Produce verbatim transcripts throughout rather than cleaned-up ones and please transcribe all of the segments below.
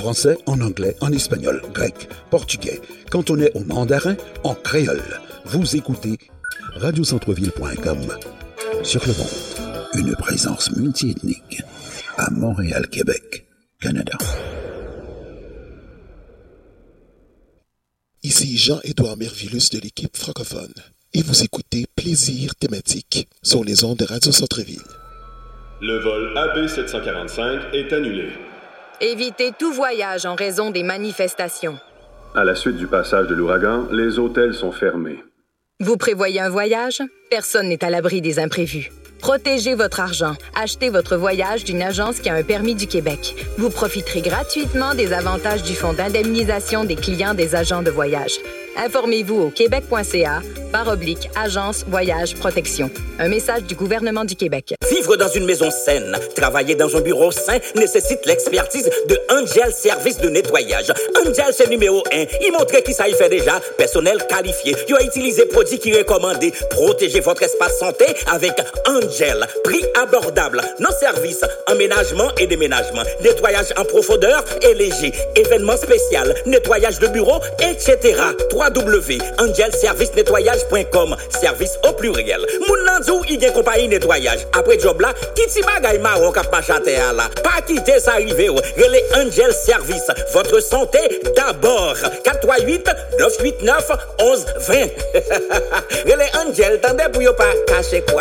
français, en anglais, en espagnol, grec, portugais, cantonais ou mandarin, en créole. Vous écoutez radio centre-ville point com. Sur le monde, une présence multiethnique à Montréal, Québec, Canada. Ici Jean-Édouard Mervillus de l'équipe francophone et vous écoutez Plaisir thématique sur les ondes de Radio Centre-ville. Le vol A B sept cent quarante-cinq est annulé. Évitez tout voyage en raison des manifestations. À la suite du passage de l'ouragan, les hôtels sont fermés. Vous prévoyez un voyage? Personne n'est à l'abri des imprévus. Protégez votre argent. Achetez votre voyage d'une agence qui a un permis du Québec. Vous profiterez gratuitement des avantages du Fonds d'indemnisation des clients des agents de voyage. Informez-vous au québec.ca barre oblique agence voyage protection. Un message du gouvernement du Québec. Vivre dans une maison saine, travailler dans un bureau sain nécessite l'expertise de Angel Service de nettoyage. Angel, c'est numéro un. Il montre qui ça y fait déjà. Personnel qualifié. Il a utilisé produits qui recommandés. Protégez votre espace santé avec Angel. Prix abordable. Nos services, emménagement et déménagement. Nettoyage en profondeur et léger. Événements spéciaux. Nettoyage de bureau, et cetera. w w w point angel service nettoyage point com. Service au pluriel. Moun nanzou, il y a compagnie nettoyage. Après job là, qui ti bagay marron kap machate là. Pas quitter ça arrivé. Relais Angel Service. Votre santé d'abord. quatre trois huit neuf huit neuf onze vingt. Relais Angel, tendez pour yo pas cacher quoi.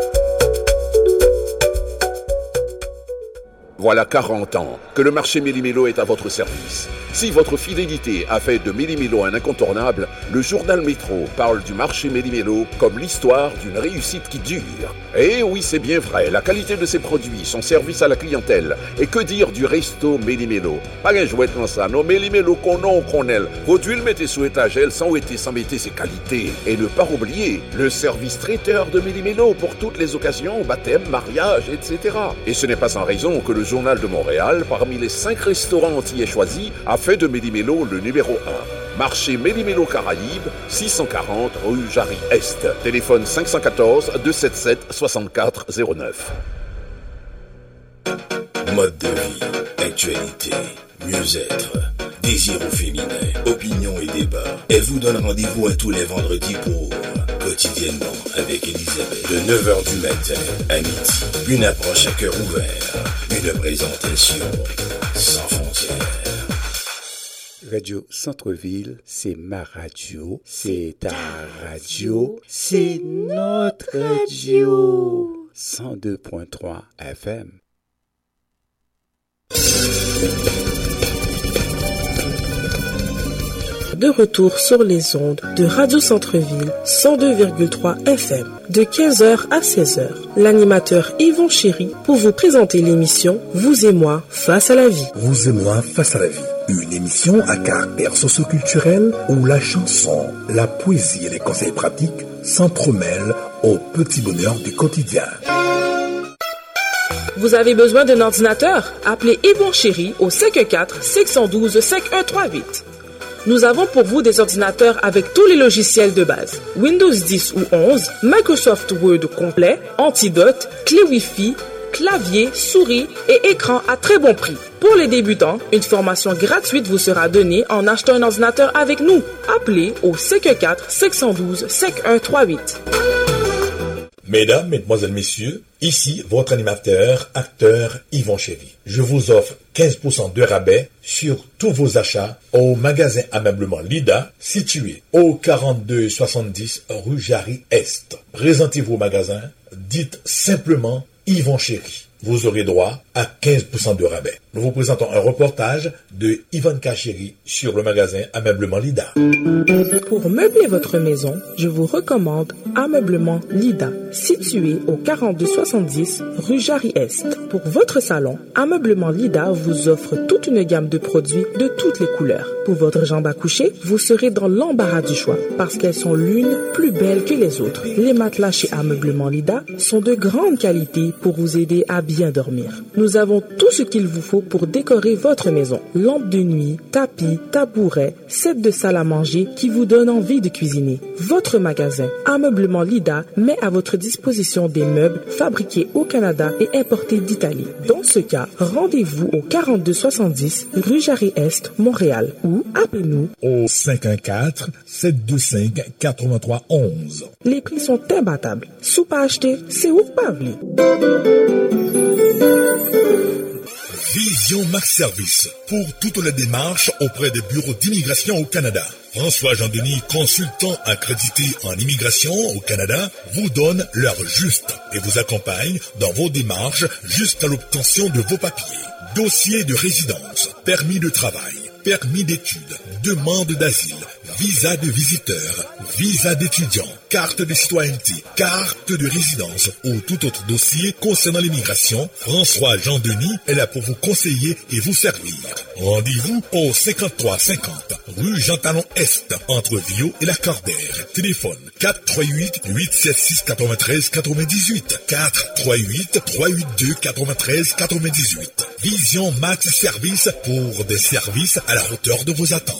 Voilà quarante ans que le marché Méli-Mélo est à votre service. Si votre fidélité a fait de Méli-Mélo un incontournable, le journal Métro parle du marché Méli-Mélo comme l'histoire d'une réussite qui dure. Et oui, c'est bien vrai, la qualité de ses produits, son service à la clientèle, et que dire du resto Méli-Mélo. Pas un jouet dans ça, non, Méli-Mélo qu'on a, qu'on aime. Produit le mettez sous étagère sans été sans mettre ses qualités. Et ne pas oublier le service traiteur de Méli-Mélo pour toutes les occasions, baptême, mariage, et cetera. Et ce n'est pas sans raison que le Journal de Montréal, parmi les cinq restaurants antillais choisis, a fait de Méli-Mélo le numéro un. Marché Méli-Mélo Caraïbes, six cent quarante rue Jarry-Est. Téléphone cinq un quatre, deux sept sept, six quatre zéro neuf. Mode de vie, actualité, mieux-être, désir au féminin, opinion et débat. Elle vous donne rendez-vous à tous les vendredis pour Quotidiennement avec Elisabeth. De neuf heures du matin à midi. Une approche à cœur ouvert. Une présentation sans frontières. Radio Centre-Ville, c'est ma radio, c'est ta radio, c'est notre radio. cent deux point trois F M. De retour sur les ondes de Radio Centre-Ville cent deux virgule trois F M de quinze heures à seize heures. L'animateur Yvon Chéry pour vous présenter l'émission Vous et moi face à la vie. Vous et moi face à la vie. Une émission à caractère socio-culturel où la chanson, la poésie et les conseils pratiques s'entremêlent au petit bonheur du quotidien. Vous avez besoin d'un ordinateur? Appelez Yvon Chéry au cinq un quatre, cinq un deux, cinq un trois huit. Nous avons pour vous des ordinateurs avec tous les logiciels de base. Windows dix ou onze, Microsoft Word complet, antidote, clé Wi-Fi, clavier, souris et écran à très bon prix. Pour les débutants, une formation gratuite vous sera donnée en achetant un ordinateur avec nous. Appelez au cinq un quatre, cinq un deux, cinq un trois huit. Mesdames, Mesdemoiselles, Messieurs, ici votre animateur, acteur Yvon Chéry. Je vous offre quinze pour cent de rabais sur tous vos achats au magasin Ameublement Lida, situé au quarante-deux soixante-dix rue Jarry-Est. Présentez-vous au magasin, dites simplement Yvon Chéry. Vous aurez droit à quinze pour cent de rabais. Nous vous présentons un reportage de Yvonne Chéry sur le magasin Ameublement Lida. Pour meubler votre maison, je vous recommande Ameublement Lida, situé au quarante-deux soixante-dix rue Jarry-Est. Pour votre salon, Ameublement Lida vous offre toute une gamme de produits de toutes les couleurs. Pour votre jambe à coucher, vous serez dans l'embarras du choix parce qu'elles sont l'une plus belle que les autres. Les matelas chez Ameublement Lida sont de grande qualité pour vous aider à bien dormir. Nous avons tout ce qu'il vous faut pour décorer votre maison. Lampe de nuit, tapis, tabouret, set de salle à manger qui vous donne envie de cuisiner. Votre magasin Ameublement Lida met à votre disposition des meubles fabriqués au Canada et importés d'Italie. Dans ce cas, rendez-vous au quarante-deux soixante-dix rue Jarry-Est, Montréal ou appelez-nous au cinq un quatre, sept deux cinq, quatre trois un un. Les prix sont imbattables. Sous pas acheter, c'est où pas venir. Vision Max Service pour toutes les démarches auprès des bureaux d'immigration au Canada. François Jean-Denis, consultant accrédité en immigration au Canada, vous donne l'heure juste et vous accompagne dans vos démarches jusqu'à l'obtention de vos papiers. Dossier de résidence, permis de travail, permis d'études, demande d'asile, visa de visiteur, visa d'étudiant, carte de citoyenneté, carte de résidence ou tout autre dossier concernant l'immigration, François Jean-Denis est là pour vous conseiller et vous servir. Rendez-vous au cinquante-trois cinquante rue Jean-Talon-Est, entre Viau et la Cordère. Téléphone quatre trois huit, huit sept six, neuf trois neuf huit, quatre trois huit, trois huit deux, neuf trois neuf huit. Vision Max Service pour des services à la hauteur de vos attentes.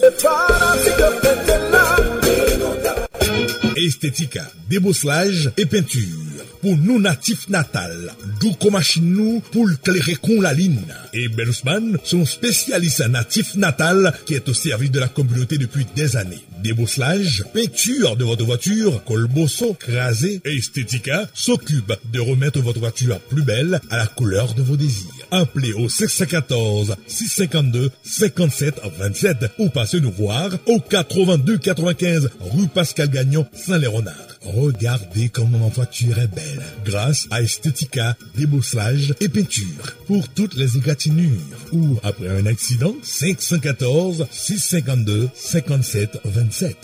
Esthética, débosselage et peinture. Pour nous natifs natals, d'où comme machine nous pour éclairer con la ligne. Et Benusman, son spécialiste natif natal qui est au service de la communauté depuis des années. Débosselage, peinture de votre voiture, colbosso, crasé et Esthética s'occupe de remettre votre voiture plus belle à la couleur de vos désirs. Appelez au six un quatre, six cinq deux, cinquante-sept vingt-sept ou passez nous voir au quatre-vingt-deux quatre-vingt-quinze rue Pascal Gagnon, Saint-Léonard. Regardez comment ma voiture est belle grâce à Esthética, débosselage et peinture. Pour toutes les égratignures ou après un accident, cinq un quatre, six cinq deux, cinquante-sept vingt-sept.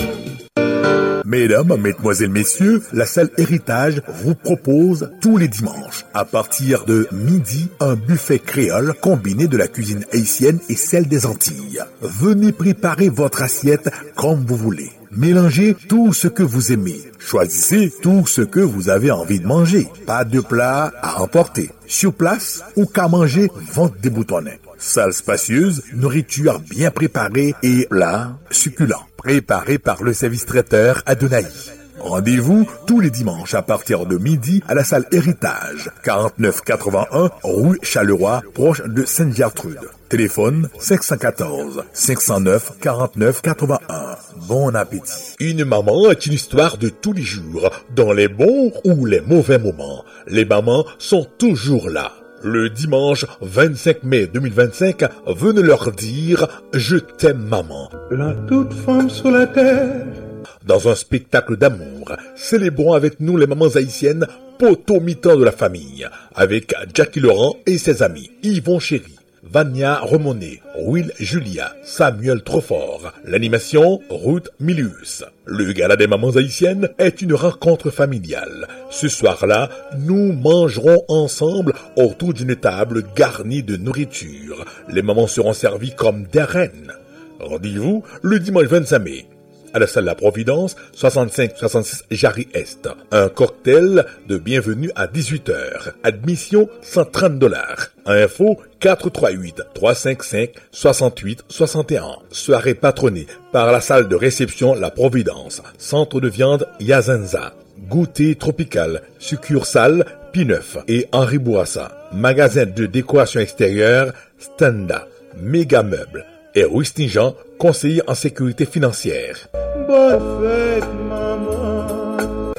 Mesdames, Mesdemoiselles, Messieurs, la salle Héritage vous propose tous les dimanches, à partir de midi, un buffet créole combiné de la cuisine haïtienne et celle des Antilles. Venez préparer votre assiette comme vous voulez. Mélangez tout ce que vous aimez. Choisissez tout ce que vous avez envie de manger. Pas de plat à emporter. Sur place ou qu'à manger, vente des boutonnets. Salle spacieuse, nourriture bien préparée et plats succulents. Préparés par le service traiteur Adonai. Rendez-vous tous les dimanches à partir de midi à la salle Héritage, quarante-neuf quatre-vingt-un rue Charleroi, proche de Sainte-Gertrude. Téléphone cinq un quatre, cinq zéro neuf, quarante-neuf quatre-vingt-un. Bon appétit. Une maman est une histoire de tous les jours, dans les bons ou les mauvais moments. Les mamans sont toujours là. Le dimanche vingt-cinq mai deux mille vingt-cinq, venez leur dire « Je t'aime maman ». La toute femme sur la terre. Dans un spectacle d'amour, célébrons avec nous les mamans haïtiennes, poteau-mitant de la famille, avec Jackie Laurent et ses amis, Yvon Chéri, Vania Remonet, Will Julia, Samuel Trofort. L'animation, Ruth Milius. Le gala des mamans haïtiennes est une rencontre familiale. Ce soir-là, nous mangerons ensemble autour d'une table garnie de nourriture. Les mamans seront servies comme des reines. Rendez-vous le dimanche vingt-cinq mai. À la salle La Providence, soixante-cinq soixante-six Jarry-Est. Un cocktail de bienvenue à dix-huit heures. Admission cent trente dollars. Info quatre trois huit, trois cinq cinq, six huit six un. Soirée patronnée par la salle de réception La Providence. Centre de viande Yazenza. Goûter tropical. Succursale P neuf et Henri Bourassa. Magasin de décoration extérieure Standa. Méga Meubles. Et Rouistingeant, conseiller en sécurité financière. Bonne fête, maman.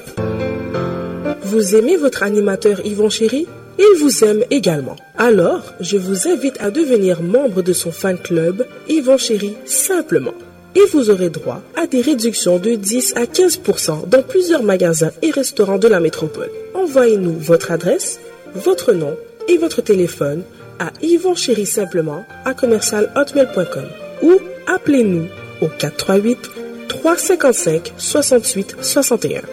Vous aimez votre animateur Yvon Chéri? Il vous aime également. Alors, je vous invite à devenir membre de son fan club Yvon Chéri simplement. Et vous aurez droit à des réductions de dix à quinze pour cent dans plusieurs magasins et restaurants de la métropole. Envoyez-nous votre adresse, votre nom et votre téléphone à Yvon Chéri simplement à commercial hotmail point com ou appelez-nous au quatre trois huit, trois cinq cinq, six huit six un.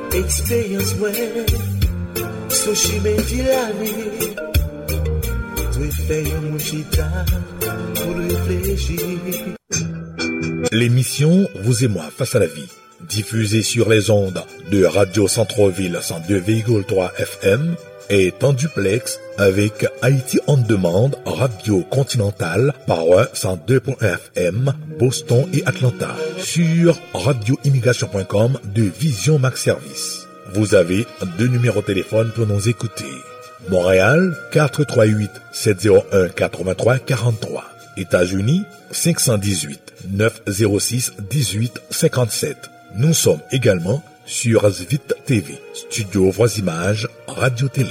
Experience where sushi made you love me. dwe fè yon moun chita pou réfléchir. L'émission Vous et moi face à la vie, diffusée sur les ondes de Radio Centre-Ville cent deux virgule trois F M, est en duplex avec Haïti On Demand, Radio Continentale, Power cent deux point un F M, Boston et Atlanta, sur radio immigration point com de Vision Max Service. Vous avez deux numéros de téléphone pour nous écouter. Montréal, quatre trois huit, sept zéro un, quatre-vingt-trois quarante-trois. États-Unis, cinq un huit, neuf zéro six, dix-huit cinquante-sept. Nous sommes également sur Zvit T V, Studio Voix-Images, Radio-Télé.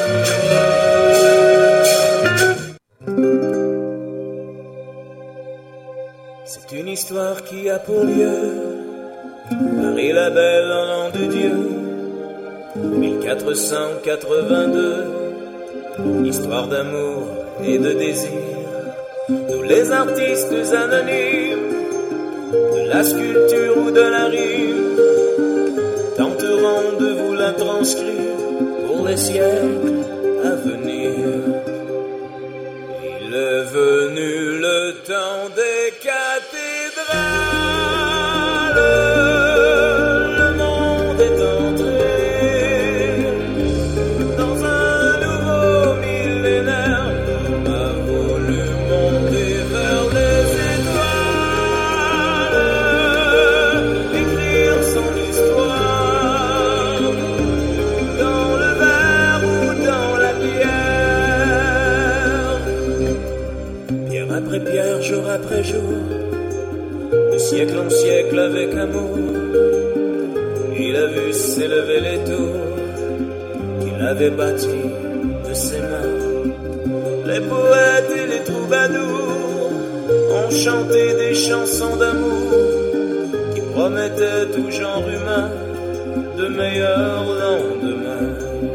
C'est une histoire qui a pour lieu Marie la Belle en l'an de Dieu mille quatre cent quatre-vingt-deux. Histoire d'amour et de désir. Tous les artistes anonymes de la sculpture ou de la rime tenteront de vous la transcrire pour les siècles à venir. Il est venu le temps des cathédrales, le monde est entré dans un nouveau millénaire. L'homme a voulu monter vers les étoiles, écrire son histoire dans le verre ou dans la pierre. Pierre après pierre, jour après jour, de siècle en siècle avec amour, il a vu s'élever les tours qu'il avait bâties de ses mains. Les poètes et les troubadours ont chanté des chansons d'amour qui promettaient tout genre humain de meilleurs lendemains.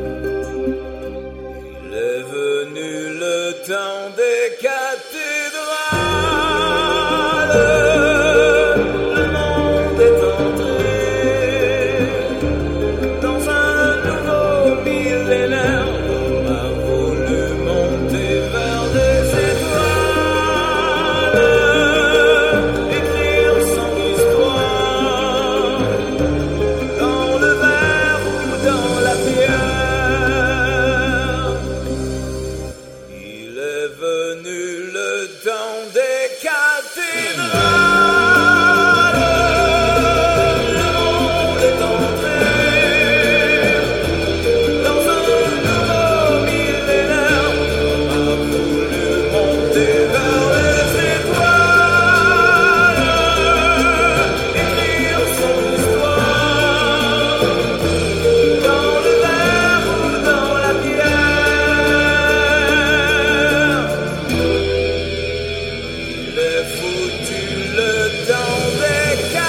Il est venu le temps des cathédrales, le monde est entré dans un nouveau millénaire. L'homme a voulu monter vers les étoiles, écrire son histoire dans le verre ou dans la pierre. Il est venu le temps des cathédrales, le monde est entré dans un nouveau millénaire. L'homme a voulu monter vers les étoiles, écrire son histoire dans le verre ou dans la pierre. Il est foutu le temps des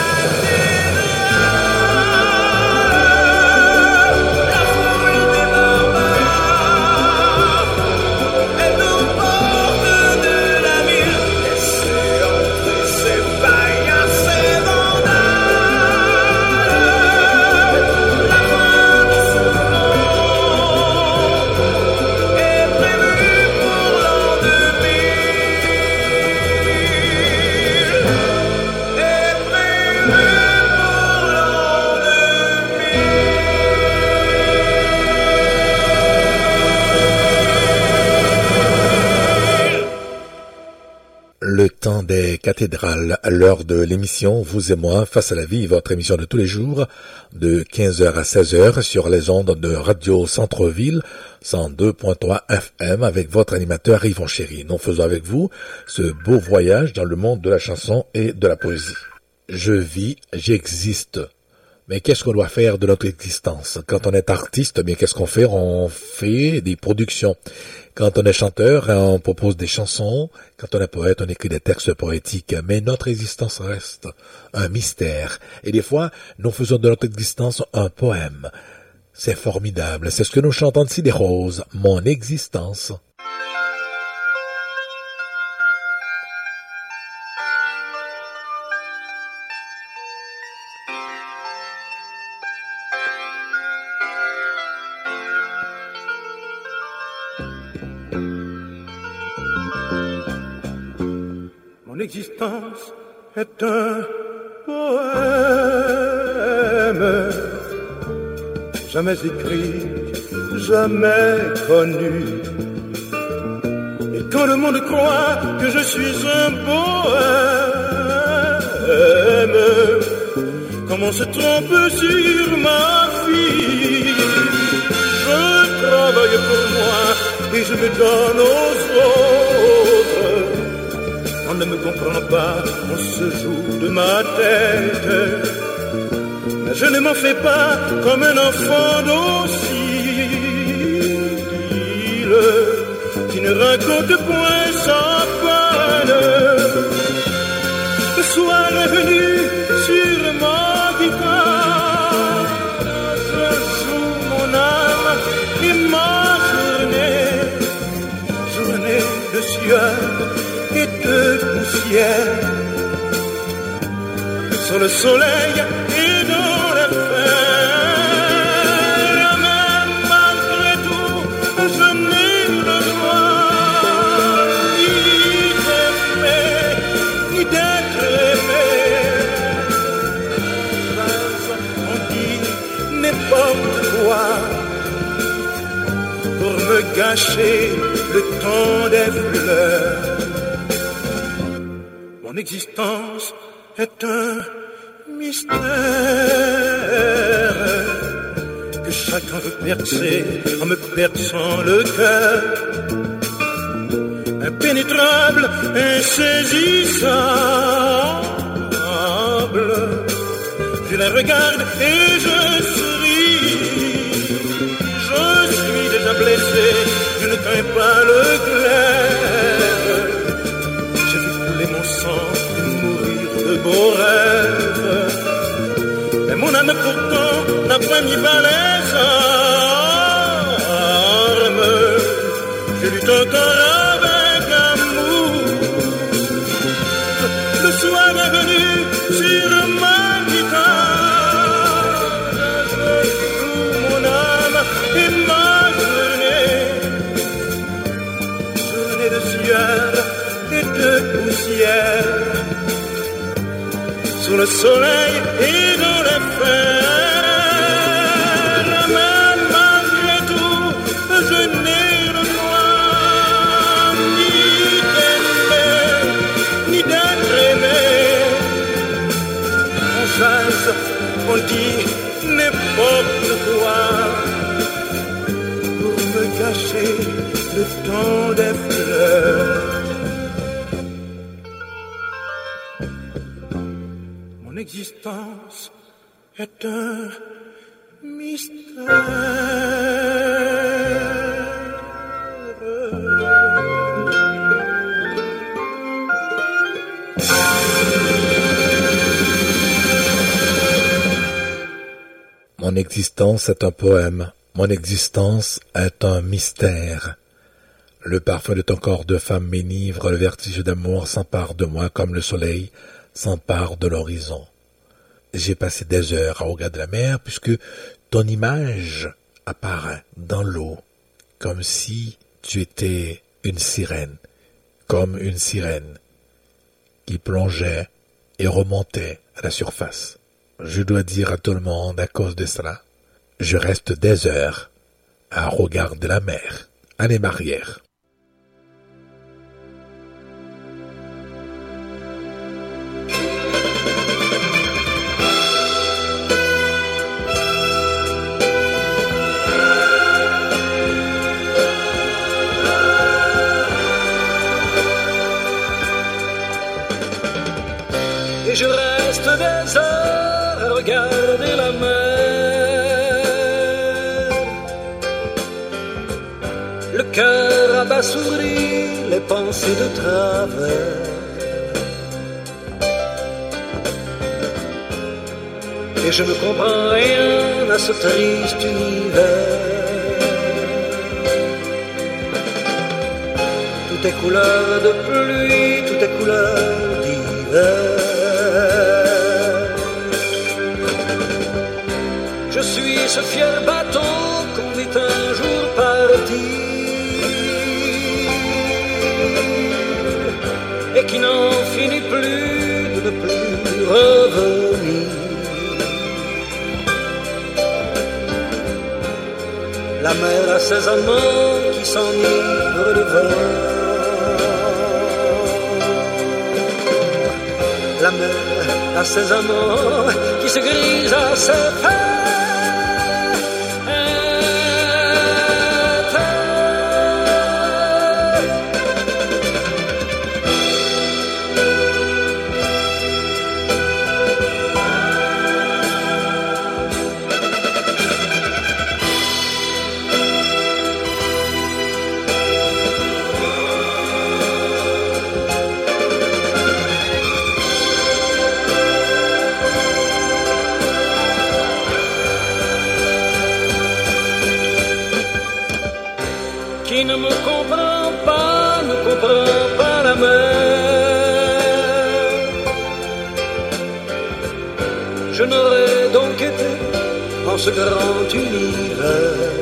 cathédrales, la foule des barbares est aux portes de la ville. Laissez entrer ces païens, ces vandales. La fin de ce monde est prévue pour l'an deux mille. Est prévue pour l'an Le temps des cathédrales, à l'heure de l'émission Vous et moi face à la vie, votre émission de tous les jours de quinze heures à seize heures sur les ondes de Radio Centre-Ville cent deux point trois F M avec votre animateur Yvon Chéry. Nous faisons avec vous ce beau voyage dans le monde de la chanson et de la poésie. Je vis, j'existe. Mais qu'est-ce qu'on doit faire de notre existence? Quand on est artiste, bien qu'est-ce qu'on fait? On fait des productions. Quand on est chanteur, on propose des chansons. Quand on est poète, on écrit des textes poétiques. Mais notre existence reste un mystère. Et des fois, nous faisons de notre existence un poème. C'est formidable. C'est ce que nous chantons ici des Roses. Mon existence. Mon existence est un poème, jamais écrit, jamais connu. Et quand le monde croit que je suis un poème, comment se trompe sur ma vie. Je travaille pour moi et je me donne aux autres. On ne me comprend pas, on se joue de ma tête. Mais je ne m'en fais pas comme un enfant docile qui ne raconte point sa peine. Le soir est venu sur ma guitare, je joue mon âme et ma journée, journée de sueur et de poussière, sur le soleil et dans la fer. Mais malgré tout, je n'ai le droit ni d'aimer, ni d'être aimé. On dit n'importe quoi pour me gâcher le temps des fleurs. Mon existence est un mystère que chacun veut percer en me perçant le cœur. Impénétrable, insaisissable, je la regarde et je souris. Je suis déjà blessé, je ne crains pas le clair. J'ai vu couler mon sang et mourir de beaux rêves. Mais mon âme pourtant n'a pas mis bas les armes. Je lutte encore avec amour. Le soir est venu sur ma guitare. Je joue mon âme et ma journée, journée de sueur et de poussière, sous le soleil et dans les fers. Mais malgré tout, je n'ai le droit ni d'aimer, ni d'être aimé. On jase, on dit n'importe quoi pour me gâcher le temps des fleurs. Mon existence est un mystère. Mon existence est un poème, mon existence est un mystère. Le parfum de ton corps de femme m'enivre, le vertige d'amour s'empare de moi comme le soleil s'empare de l'horizon. J'ai passé des heures à regarder la mer puisque ton image apparaît dans l'eau, comme si tu étais une sirène, comme une sirène qui plongeait et remontait à la surface. Je dois dire à tout le monde, à cause de cela, je reste des heures à regarder la mer. Allez, Marière. Et je reste des heures à regarder la mer, le cœur abasourdi, les pensées de travers. Et je ne comprends rien à ce triste univers. Tout est couleur de pluie, tout est couleur d'hiver. Je suis ce fier bateau qu'on vit un jour partir et qui n'en finit plus de ne plus revenir. La mer a ses amants qui s'enivrent de vin. La mer a ses amants qui se grisent à ses fins. Qui ne me comprend pas, ne comprend pas la mer. Je n'aurais donc été en ce grand univers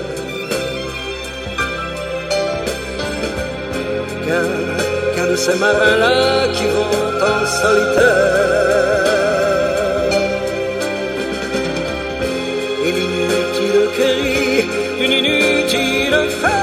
qu'un, qu'un de ces marins-là qui vont en solitaire. Et l'inutile cri d'une inutile fête.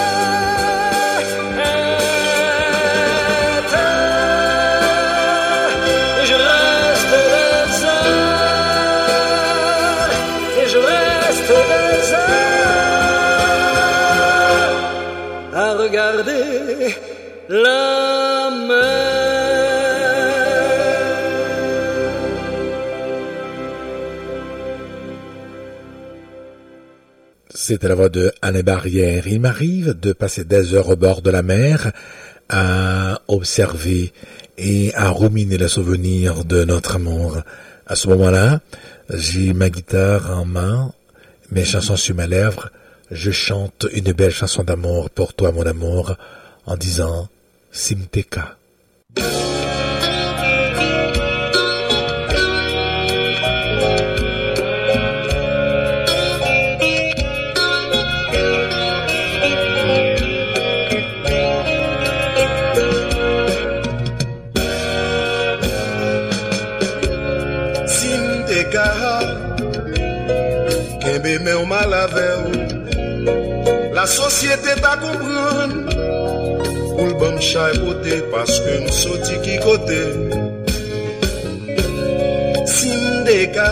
À regarder la mer. C'était la voix de Anne Barrière. Il m'arrive de passer des heures au bord de la mer à observer et à ruminer les souvenirs de notre amour. À ce moment-là, j'ai ma guitare en main, mes chansons sur mes lèvres. Je chante une belle chanson d'amour pour toi, mon amour, en disant Simteka. Simteka, kembe me ou malavel. La société t'a comprendre pour le bon chat côté parce que nous sorti qui côté. Simteka,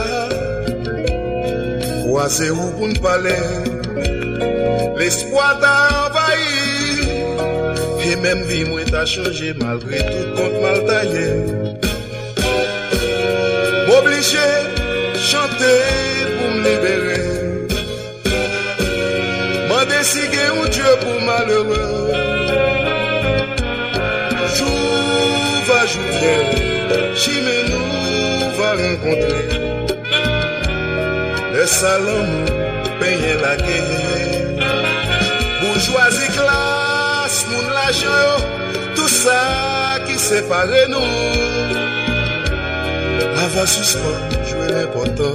croisez où pour nous parler. L'espoir t'a envahi et même vie moi t'a changé malgré tout compte mal taillé. M'obligé chanter pour me libérer. Décider un Dieu pour malheureux. Jour va jour, chimé nous va rencontrer. Le salon paye la guerre. Bourgeoisie, classe, moun l'argent, tout ça qui sépare nous. Avant suspend, jouer l'important.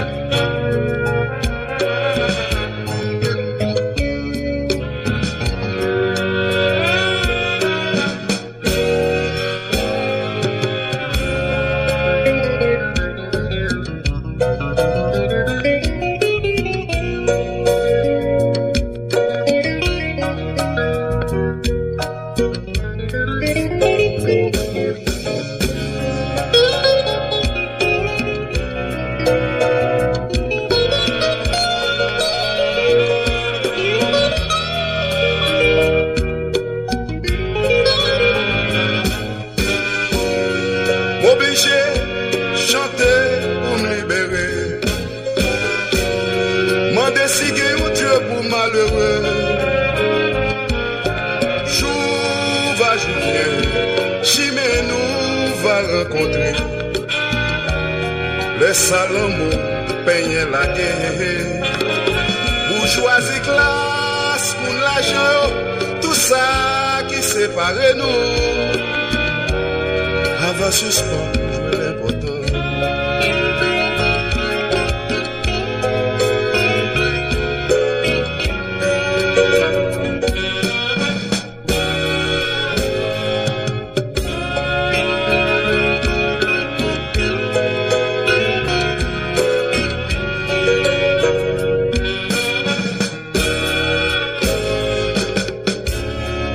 Le Salomon peigne la guerre. Bourgeoisie, classe, moun l'argent, tout ça qui sépare nous. Avant suspend, jouer l'important.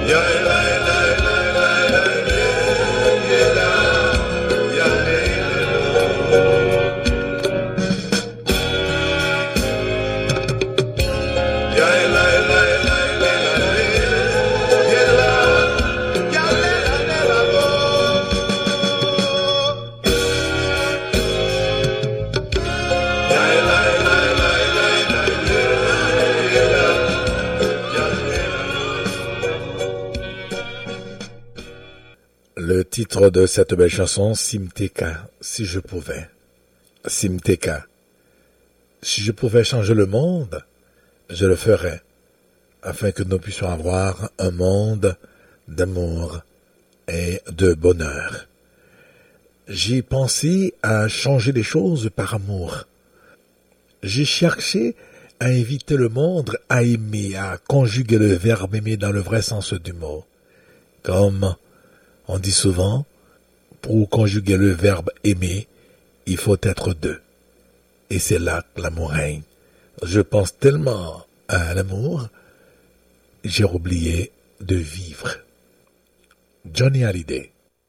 Le titre de cette belle chanson, Simteka, si je pouvais. Simteka. Si je pouvais changer le monde, je le ferais, afin que nous puissions avoir un monde d'amour et de bonheur. J'ai pensé à changer les choses par amour. J'ai cherché à inviter le monde à aimer, à conjuguer le verbe aimer dans le vrai sens du mot. Comme on dit souvent, pour conjuguer le verbe aimer, il faut être deux. Et c'est là que l'amour règne. Je pense tellement à l'amour, j'ai oublié de vivre. Johnny Hallyday.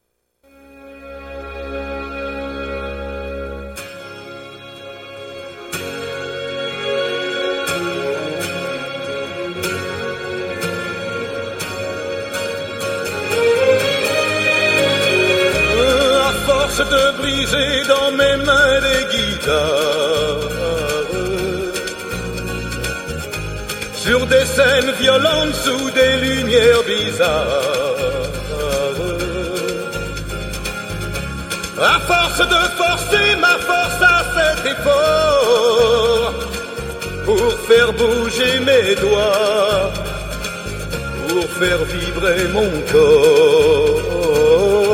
De briser dans mes mains des guitares sur des scènes violentes sous des lumières bizarres. À force de forcer ma force à cet effort pour faire bouger mes doigts, pour faire vibrer mon corps.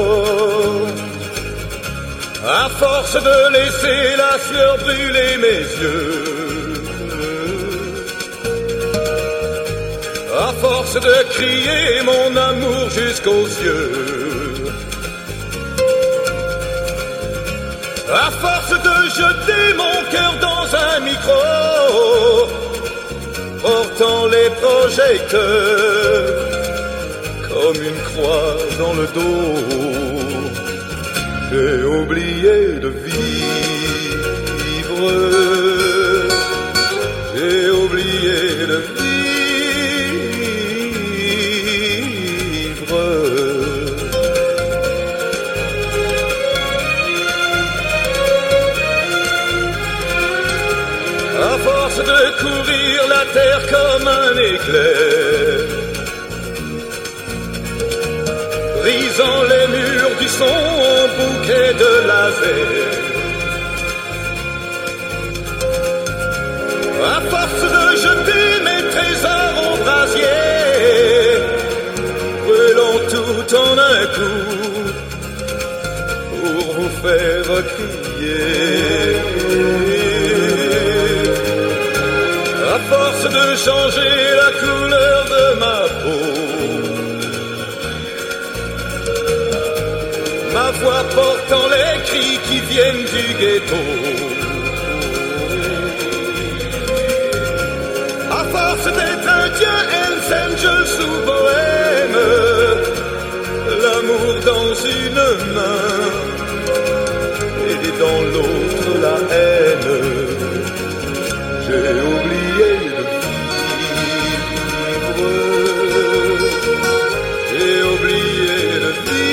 À force de laisser la sueur brûler mes yeux, à force de crier mon amour jusqu'aux cieux, à force de jeter mon cœur dans un micro, portant les projecteurs comme une croix dans le dos, j'ai oublié de vivre, j'ai oublié de vivre. À force de courir la terre comme un éclair, brisant les murs du son en bouquet de laser. À force de jeter mes trésors au brasier, brûlons tout en un coup pour vous faire crier. À force de changer la couleur de ma peau, ma voix portant les cris qui viennent du ghetto. À force d'être un dieu Hells Angel sous bohème, l'amour dans une main et dans l'autre la haine, j'ai oublié de vivre, j'ai oublié de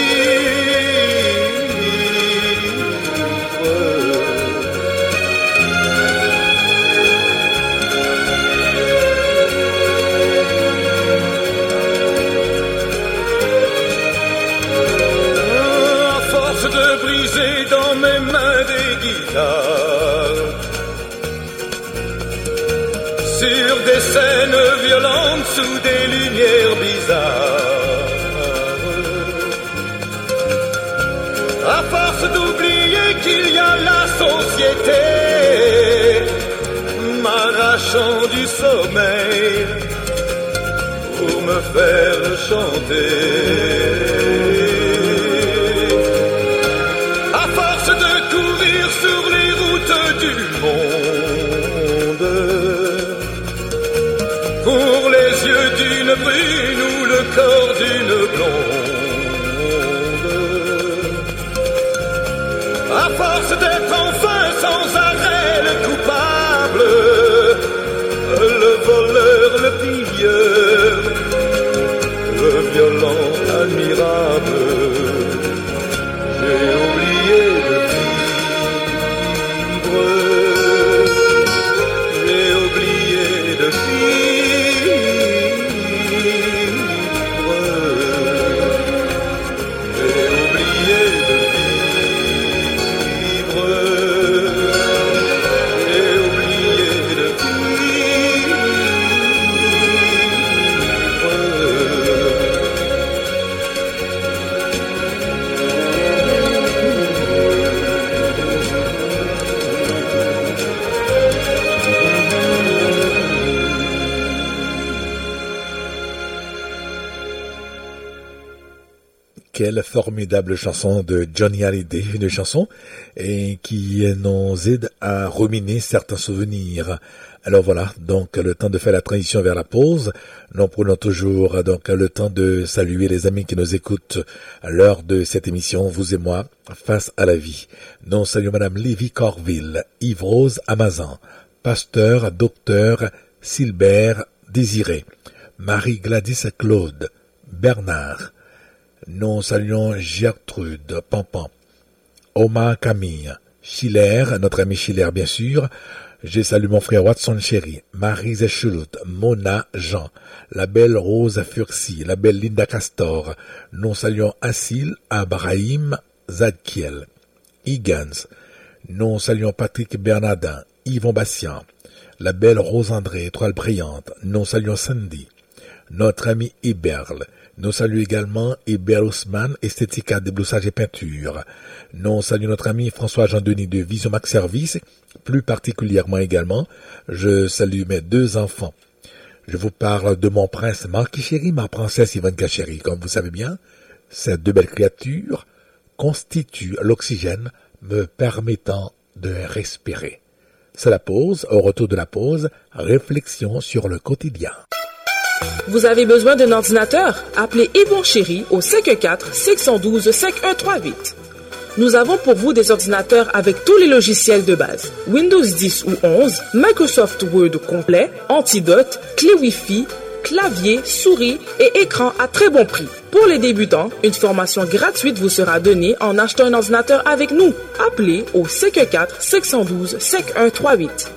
dans mes mains des guitares, sur des scènes violentes sous des lumières bizarres. À force d'oublier qu'il y a la société m'arrachant du sommeil pour me faire chanter. Sur les routes du monde, pour les yeux d'une brune ou le le corps d'une blonde. À force d'être enfin sans arrêt le coupable, le voleur, le pilleur, le violent admirable, j'ai oublié de vivre, j'ai oublié de vivre, j'ai oublié de vivre, j'ai oublié de vivre. Quelle formidable chanson de Johnny Hallyday, une chanson et qui nous aide à ruminer certains souvenirs. Alors voilà, donc le temps de faire la transition vers la pause. Nous prenons toujours donc le temps de saluer les amis qui nous écoutent à l'heure de cette émission, vous et moi, face à la vie. Nous saluons Madame Lévy Corville, Yves-Rose Amazan, Pasteur, Docteur Silbert Désiré, Marie-Gladys Claude, Bernard. Nous saluons Gertrude Pampan, Omar Camille, Schiller, notre ami Schiller bien sûr. Je salue mon frère Watson Chéri, Marise Chelout, Mona Jean, la belle Rose Fursi, la belle Linda Castor. Nous saluons Assil, Abrahim, Zadkiel, Higgins. Nous saluons Patrick Bernardin, Yvon Bassian, la belle Rose André, Étoile Brillante. Nous saluons Sandy, notre ami Iberle. Nous saluons également Hébert Ousmane, Esthética, débloussage et peinture. Nous saluons notre ami François-Jean Denis de Vision Max Service, plus particulièrement également. Je salue mes deux enfants. Je vous parle de mon prince Marquis Chéri, ma princesse Ivanka Chéri. Comme vous savez bien, ces deux belles créatures constituent l'oxygène me permettant de respirer. C'est la pause. Au retour de la pause, réflexion sur le quotidien. Vous avez besoin d'un ordinateur? Appelez Yvon Chéri au cinq un quatre, six un deux, cinq un trois huit. Nous avons pour vous des ordinateurs avec tous les logiciels de base. Windows dix ou onze, Microsoft Word complet, antidote, clé Wi-Fi, clavier, souris et écran à très bon prix. Pour les débutants, une formation gratuite vous sera donnée en achetant un ordinateur avec nous. Appelez au cinq un quatre, six un deux, cinq un trois huit.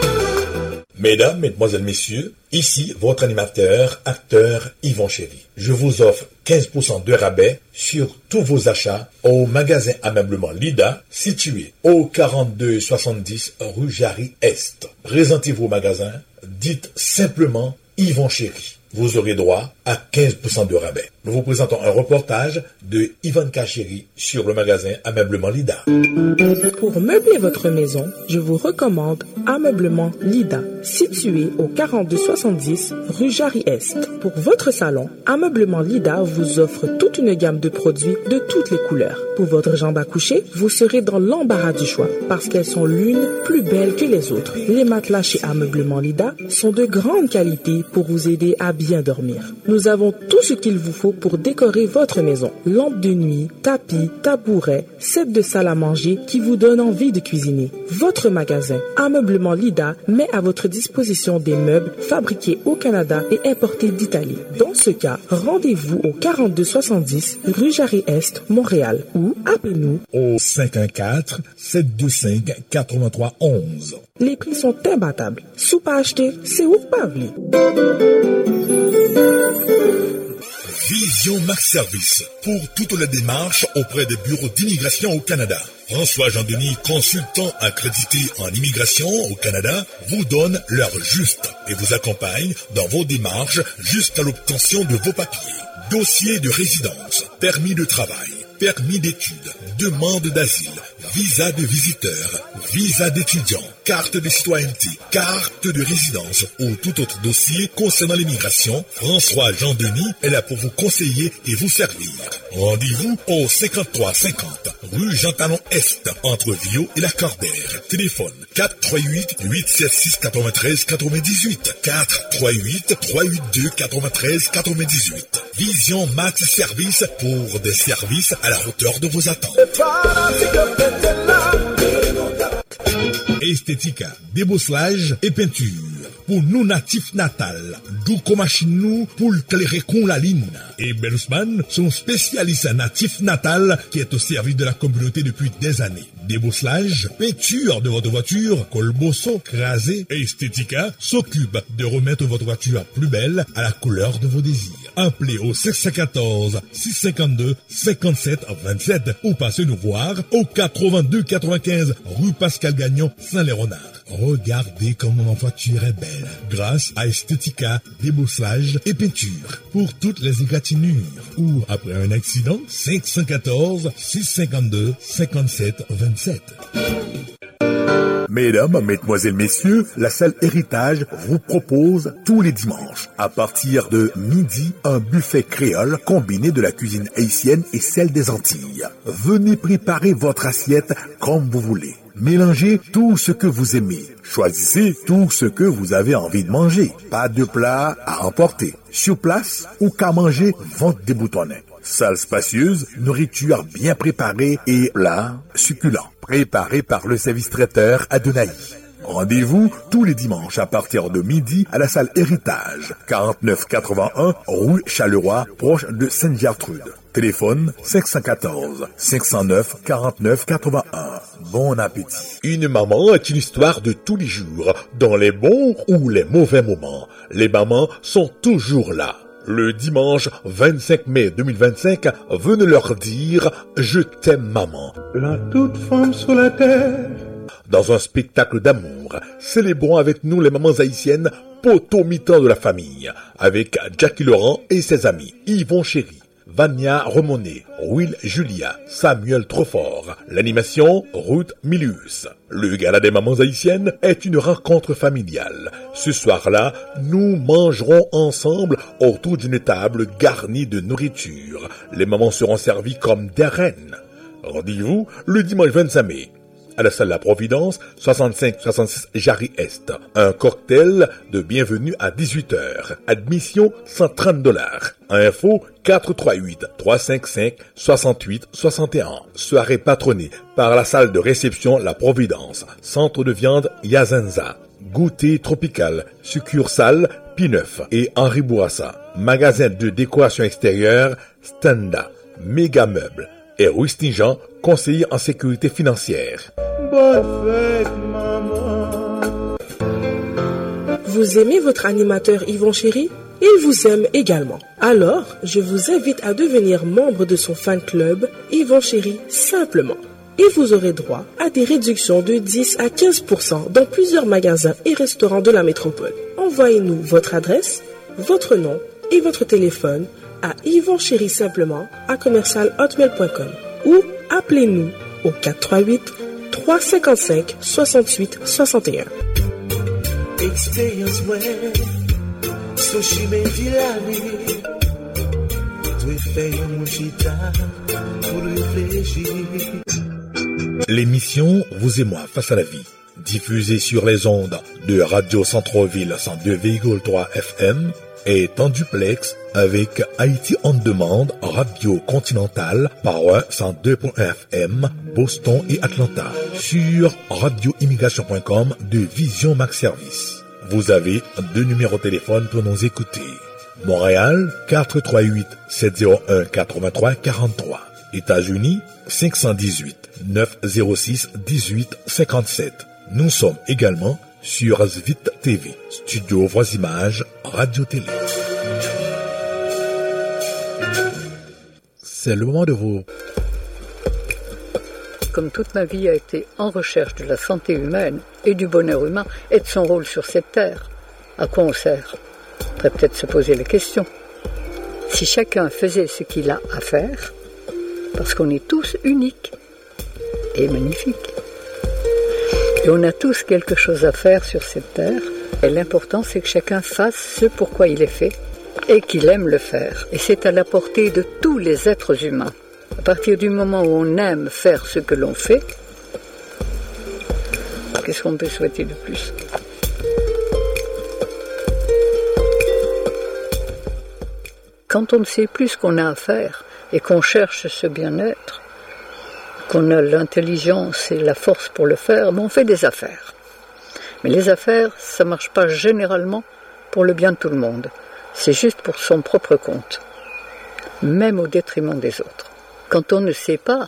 Mesdames, Mesdemoiselles, Messieurs, ici votre animateur, acteur Yvon Chéri. Je vous offre quinze pour cent de rabais sur tous vos achats au magasin Ameublement Lida, situé au quarante-deux soixante-dix rue Jarry-Est. Présentez-vous au magasin, dites simplement Yvon Chéri. Vous aurez droit à quinze pour cent de rabais. Nous vous présentons un reportage de Ivanka Chéri sur le magasin Ameublement Lida. Pour meubler votre maison, je vous recommande Ameublement Lida, situé au quarante-deux soixante-dix rue Jarry-Est. Pour votre salon, Ameublement Lida vous offre toute une gamme de produits de toutes les couleurs. Pour votre jambe à coucher, vous serez dans l'embarras du choix parce qu'elles sont l'une plus belle que les autres. Les matelas chez Ameublement Lida sont de grande qualité pour vous aider à bien dormir. Nous avons tout ce qu'il vous faut pour décorer votre maison. Lampe de nuit, tapis, tabouret, set de salle à manger qui vous donne envie de cuisiner. Votre magasin Ameublement Lida met à votre disposition des meubles fabriqués au Canada et importés d'Italie. Dans ce cas, rendez-vous au quarante-deux soixante-dix rue Jarry-Est, Montréal ou appelez-nous au cinq un quatre, sept deux cinq, quatre trois un un. Les prix sont imbattables. Sous pas acheter, c'est où pas venir. Vision Max Service pour toutes les démarches auprès des bureaux d'immigration au Canada. François-Jean Denis, consultant accrédité en immigration au Canada, vous donne l'heure juste et vous accompagne dans vos démarches jusqu'à l'obtention de vos papiers. Dossier de résidence, permis de travail, permis d'études, demande d'asile, visa de visiteur, visa d'étudiant, carte de citoyenneté, carte de résidence ou tout autre dossier concernant l'immigration, François-Jean Denis est là pour vous conseiller et vous servir. Rendez-vous au cinquante-trois cinquante rue Jean-Talon Est, entre Vio et la Cordère. Téléphone quatre trois huit, huit sept six, neuf trois quatre-vingt-dix-huit, quatre trois huit, trois huit deux, neuf trois quatre-vingt-dix-huit. Vision Max Service pour des services à la hauteur de vos attentes. Esthética, débosselage et peinture. Pour nous natifs natals, d'où comme machine nous pour éclairer con la ligne. Et Bellsman, son spécialiste natif natal qui est au service de la communauté depuis des années. Débosselage, peinture de votre voiture, colbosso, crasé et Esthética s'occupe de remettre votre voiture plus belle à la couleur de vos désirs. Appelez au six un quatre, six cinq deux, cinquante-sept vingt-sept ou passez nous voir au quatre-vingt-deux quatre-vingt-quinze rue Pascal Gagnon, Saint-Léonard. Regardez comment ma voiture est belle grâce à Esthética, débosselage et peinture pour toutes les égratignures. Ou après un accident, cinq un quatre, six cinq deux, cinquante-sept vingt-sept. Mesdames, Mesdemoiselles, Messieurs, la salle Héritage vous propose tous les dimanches, à partir de midi, un buffet créole combiné de la cuisine haïtienne et celle des Antilles. Venez préparer votre assiette comme vous voulez. Mélangez tout ce que vous aimez. Choisissez tout ce que vous avez envie de manger. Pas de plat à emporter. Sur place ou qu'à manger, vente déboutonnée. Salle spacieuse, nourriture bien préparée et plats succulents. Préparés par le service traiteur Adonai. Rendez-vous tous les dimanches à partir de midi à la salle Héritage, quarante-neuf quatre-vingt-un rue Charleroi, proche de Sainte-Gertrude. Téléphone cinq un quatre, cinq zéro neuf, quarante-neuf quatre-vingt-un. Bon appétit. Une maman est une histoire de tous les jours, dans les bons ou les mauvais moments. Les mamans sont toujours là. Le dimanche vingt-cinq mai deux mille vingt-cinq, venez leur dire « Je t'aime maman ». La toute femme sur la terre. Dans un spectacle d'amour, célébrons avec nous les mamans haïtiennes potomitans de la famille, avec Jackie Laurent et ses amis, Yvon Chéri, Vania Remonet, Will Julia, Samuel Trofort. L'animation, Ruth Milius. Le gala des mamans haïtiennes est une rencontre familiale. Ce soir-là, nous mangerons ensemble autour d'une table garnie de nourriture. Les mamans seront servies comme des reines. Rendez-vous le dimanche vingt-cinq mai. À la salle La Providence, soixante-cinq soixante-six Jarry Est. Un cocktail de bienvenue à dix-huit heures. Admission cent trente dollars. Info quatre trois huit, trois cinq cinq, six huit six un. Soirée patronnée par la salle de réception La Providence. Centre de viande Yazenza. Goûter tropical. Succursale P-neuf et Henri Bourassa. Magasin de décoration extérieure Stenda. Méga Meubles. Et Rustin-Jean, conseiller en sécurité financière. Bonne fête, maman. Vous aimez votre animateur Yvon Chéri? Il vous aime également. Alors, je vous invite à devenir membre de son fan club Yvon Chéri simplement. Et vous aurez droit à des réductions de dix à quinze pour cent dans plusieurs magasins et restaurants de la métropole. Envoyez-nous votre adresse, votre nom et votre téléphone à Yvon Chéri simplement à commercial hotmail point com ou appelez-nous au quatre trois huit, trois cinq cinq, six huit six un. Expérience ouais, sushi me dit la vie. Doit faire un chita pour réfléchir. L'émission Vous et moi face à la vie, diffusée sur les ondes de Radio Centre-Ville cent deux virgule trois F M, est en duplex avec Haïti On Demand, Radio Continentale, Power cent deux point un F M, Boston et Atlanta, sur radio immigration point com de Vision Max Service. Vous avez deux numéros de téléphone pour nous écouter. Montréal, quatre trois huit, sept zéro un, huit trois quatre trois. États-Unis, cinq un huit, neuf zéro six, dix-huit cinquante-sept. Nous sommes également sur Zvit T V, Studio Voix Images, Radio Télé. C'est le moment de vous. Comme toute ma vie a été en recherche de la santé humaine et du bonheur humain et de son rôle sur cette terre, à quoi on sert? On pourrait peut-être se poser la question. Si chacun faisait ce qu'il a à faire, parce qu'on est tous uniques et magnifiques, et on a tous quelque chose à faire sur cette terre, et l'important c'est que chacun fasse ce pourquoi il est fait, et qu'il aime le faire. Et c'est à la portée de tous les êtres humains. À partir du moment où on aime faire ce que l'on fait, qu'est-ce qu'on peut souhaiter de plus ? Quand on ne sait plus ce qu'on a à faire et qu'on cherche ce bien-être, qu'on a l'intelligence et la force pour le faire, ben on fait des affaires. Mais les affaires, ça ne marche pas généralement pour le bien de tout le monde. C'est juste pour son propre compte, même au détriment des autres. Quand on ne sait pas,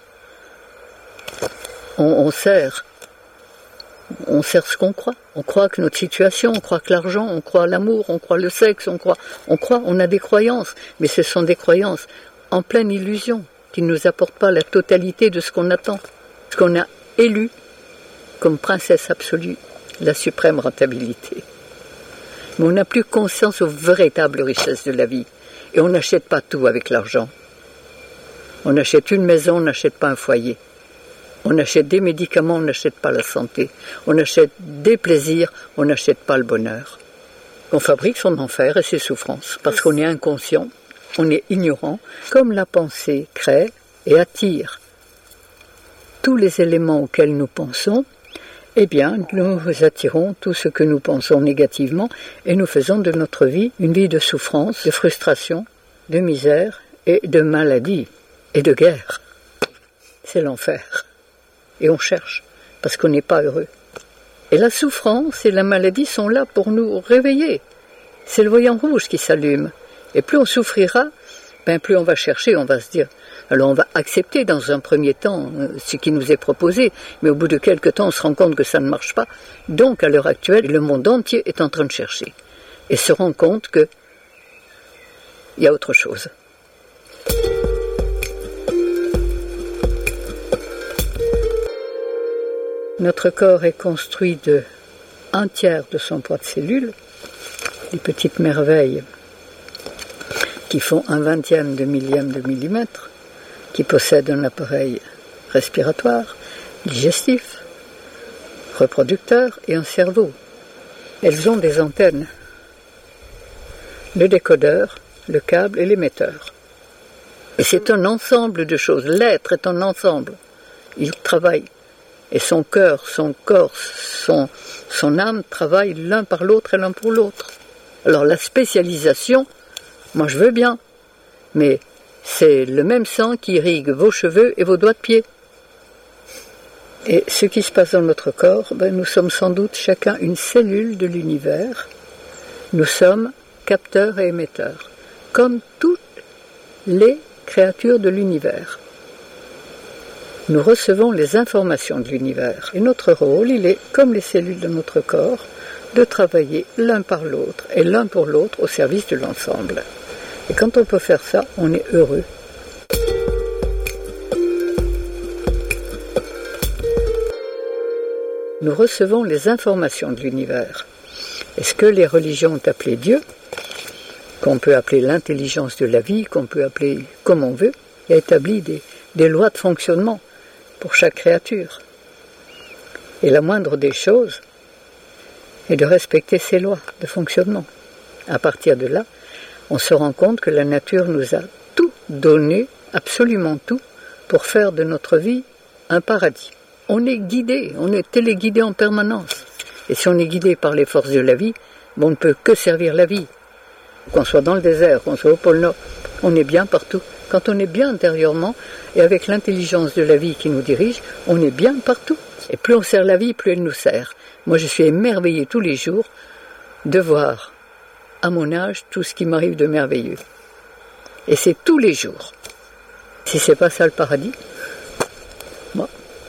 on, on sert. On sert ce qu'on croit. On croit que notre situation, on croit que l'argent, on croit l'amour, on croit le sexe, on croit, on croit, on a des croyances, mais ce sont des croyances en pleine illusion qui ne nous apportent pas la totalité de ce qu'on attend, ce qu'on a élu comme princesse absolue, la suprême rentabilité. Mais on n'a plus conscience aux véritables richesses de la vie et on n'achète pas tout avec l'argent. On achète une maison, on n'achète pas un foyer. On achète des médicaments, on n'achète pas la santé. On achète des plaisirs, on n'achète pas le bonheur. On fabrique son enfer et ses souffrances, parce qu'on est inconscient, on est ignorant, comme la pensée crée et attire tous les éléments auxquels nous pensons, eh bien, nous attirons tout ce que nous pensons négativement et nous faisons de notre vie une vie de souffrance, de frustration, de misère et de maladie et de guerre. C'est l'enfer. Et on cherche, parce qu'on n'est pas heureux. Et la souffrance et la maladie sont là pour nous réveiller. C'est le voyant rouge qui s'allume. Et plus on souffrira, ben plus on va chercher, on va se dire... Alors on va accepter dans un premier temps ce qui nous est proposé, mais au bout de quelque temps on se rend compte que ça ne marche pas. Donc à l'heure actuelle, le monde entier est en train de chercher. Et se rend compte qu'il y a autre chose. Notre corps est construit de un tiers de son poids de cellules, des petites merveilles qui font un vingtième de millième de millimètre, qui possèdent un appareil respiratoire, digestif, reproducteur et un cerveau. Elles ont des antennes, le décodeur, le câble et l'émetteur. Et c'est un ensemble de choses. L'être est un ensemble. Il travaille. Et son cœur, son corps, son, son âme travaillent l'un par l'autre et l'un pour l'autre. Alors la spécialisation, moi je veux bien, mais c'est le même sang qui irrigue vos cheveux et vos doigts de pied. Et ce qui se passe dans notre corps, ben, nous sommes sans doute chacun une cellule de l'univers. Nous sommes capteurs et émetteurs, comme toutes les créatures de l'univers. Nous recevons les informations de l'univers. Et notre rôle, il est, comme les cellules de notre corps, de travailler l'un par l'autre et l'un pour l'autre au service de l'ensemble. Et quand on peut faire ça, on est heureux. Nous recevons les informations de l'univers. Et ce que les religions ont appelé Dieu, qu'on peut appeler l'intelligence de la vie, qu'on peut appeler comme on veut, a établi des, des lois de fonctionnement pour chaque créature. Et la moindre des choses est de respecter ces lois de fonctionnement. À partir de là, on se rend compte que la nature nous a tout donné, absolument tout, pour faire de notre vie un paradis. On est guidé, on est téléguidé en permanence. Et si on est guidé par les forces de la vie, bon, on ne peut que servir la vie. Qu'on soit dans le désert, qu'on soit au pôle Nord, on est bien partout. Quand on est bien intérieurement, et avec l'intelligence de la vie qui nous dirige, on est bien partout. Et plus on sert la vie, plus elle nous sert. Moi, je suis émerveillé tous les jours de voir, à mon âge, tout ce qui m'arrive de merveilleux. Et c'est tous les jours. Si c'est pas ça le paradis, moi.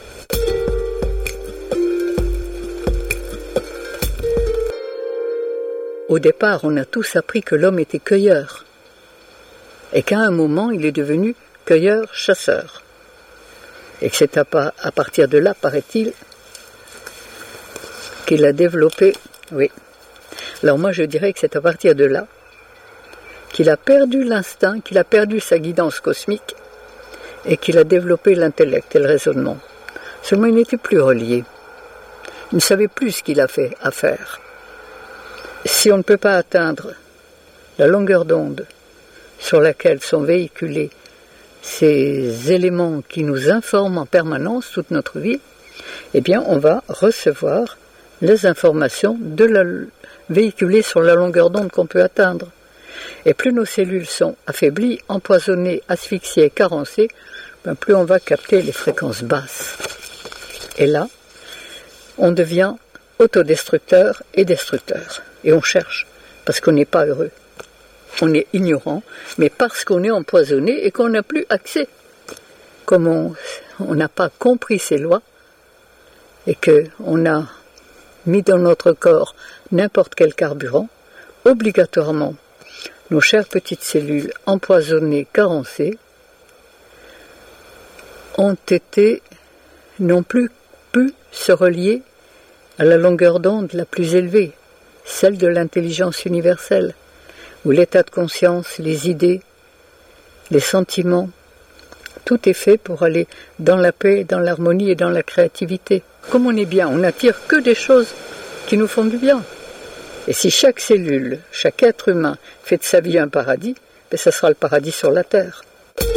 Au départ, on a tous appris que l'homme était cueilleur. Et qu'à un moment, il est devenu cueilleur-chasseur. Et que c'est à, à partir de là, paraît-il, qu'il a développé... Oui. Alors moi, je dirais que c'est à partir de là qu'il a perdu l'instinct, qu'il a perdu sa guidance cosmique et qu'il a développé l'intellect et le raisonnement. Seulement, il n'était plus relié. Il ne savait plus ce qu'il a fait à faire. Si on ne peut pas atteindre la longueur d'onde sur laquelle sont véhiculées ces éléments qui nous informent en permanence toute notre vie, eh bien, on va recevoir les informations de la, véhiculées sur la longueur d'onde qu'on peut atteindre. Et plus nos cellules sont affaiblies, empoisonnées, asphyxiées, carencées, ben plus on va capter les fréquences basses. Et là, on devient autodestructeur et destructeur. Et on cherche, parce qu'on n'est pas heureux. On est ignorant, mais parce qu'on est empoisonné et qu'on n'a plus accès. Comme on n'a pas compris ces lois, et qu'on a mis dans notre corps n'importe quel carburant, obligatoirement, nos chères petites cellules empoisonnées, carencées, ont été, n'ont plus pu se relier à la longueur d'onde la plus élevée, celle de l'intelligence universelle, où l'état de conscience, les idées, les sentiments, tout est fait pour aller dans la paix, dans l'harmonie et dans la créativité. Comme on est bien, on n'attire que des choses qui nous font du bien. Et si chaque cellule, chaque être humain fait de sa vie un paradis, ben ça sera le paradis sur la terre.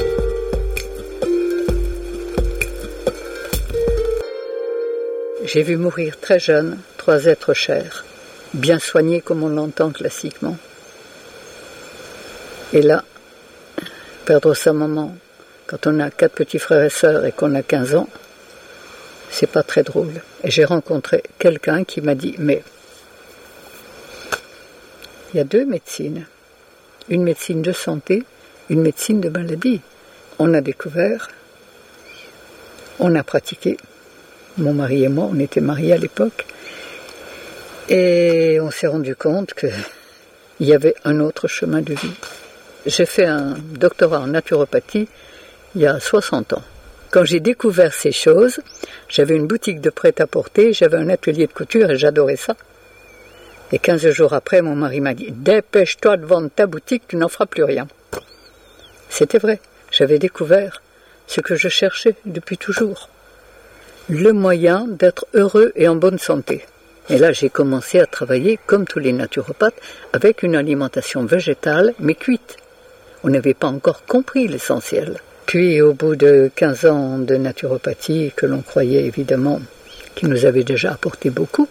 J'ai vu mourir très jeune trois êtres chers, bien soignés comme on l'entend classiquement. Et là, perdre sa maman, quand on a quatre petits frères et sœurs et qu'on a quinze ans, c'est pas très drôle. Et j'ai rencontré quelqu'un qui m'a dit, mais il y a deux médecines, une médecine de santé, une médecine de maladie. On a découvert, on a pratiqué, mon mari et moi, on était mariés à l'époque, et on s'est rendu compte qu'il y avait un autre chemin de vie. J'ai fait un doctorat en naturopathie il y a soixante ans. Quand j'ai découvert ces choses, j'avais une boutique de prêt-à-porter, j'avais un atelier de couture et j'adorais ça. Et quinze jours après, mon mari m'a dit « Dépêche-toi de vendre ta boutique, tu n'en feras plus rien ». C'était vrai, j'avais découvert ce que je cherchais depuis toujours. Le moyen d'être heureux et en bonne santé. Et là, j'ai commencé à travailler, comme tous les naturopathes, avec une alimentation végétale, mais cuite. On n'avait pas encore compris l'essentiel. Puis, au bout de quinze ans de naturopathie, que l'on croyait évidemment qui nous avait déjà apporté beaucoup,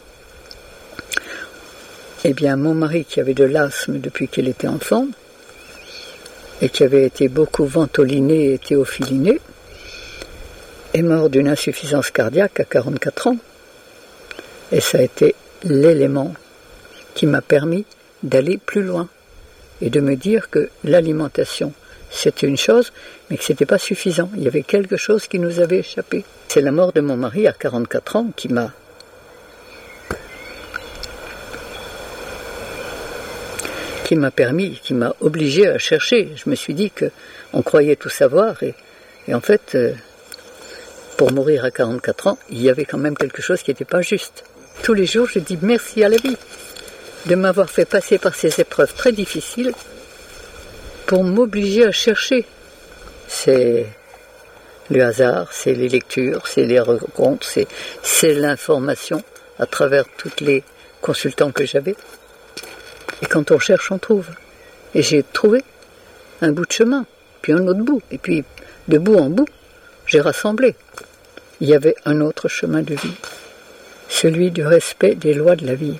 eh bien, mon mari, qui avait de l'asthme depuis qu'il était enfant, et qui avait été beaucoup ventoliné et théophiliné, est mort d'une insuffisance cardiaque à quarante-quatre ans. Et ça a été l'élément qui m'a permis d'aller plus loin et de me dire que l'alimentation, c'était une chose, mais que ce n'était pas suffisant. Il y avait quelque chose qui nous avait échappé. C'est la mort de mon mari à quarante-quatre ans qui m'a qui m'a permis, qui m'a obligé à chercher. Je me suis dit qu'on croyait tout savoir et, et en fait, euh, pour mourir à quarante-quatre ans, il y avait quand même quelque chose qui n'était pas juste. Tous les jours, je dis merci à la vie de m'avoir fait passer par ces épreuves très difficiles pour m'obliger à chercher. C'est le hasard, c'est les lectures, c'est les rencontres, c'est, c'est l'information à travers tous les consultants que j'avais. Et quand on cherche, on trouve. Et j'ai trouvé un bout de chemin, puis un autre bout. Et puis, de bout en bout, j'ai rassemblé. Il y avait un autre chemin de vie, celui du respect des lois de la vie.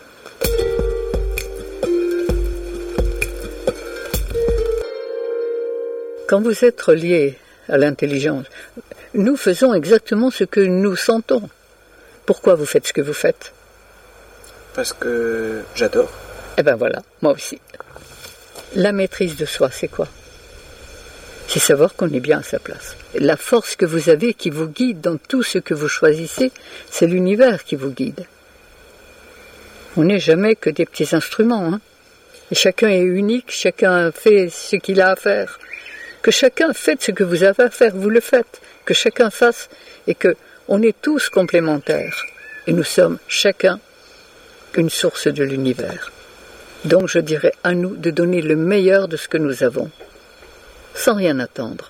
Quand vous êtes relié à l'intelligence, nous faisons exactement ce que nous sentons. Pourquoi vous faites ce que vous faites? Parce que j'adore. Eh bien voilà, moi aussi. La maîtrise de soi, c'est quoi? C'est savoir qu'on est bien à sa place. La force que vous avez qui vous guide dans tout ce que vous choisissez, c'est l'univers qui vous guide. On n'est jamais que des petits instruments, hein. Et chacun est unique, chacun fait ce qu'il a à faire. Que chacun fasse ce que vous avez à faire, vous le faites. Que chacun fasse et que on est tous complémentaires. Et nous sommes chacun une source de l'univers. Donc je dirais à nous de donner le meilleur de ce que nous avons, sans rien attendre.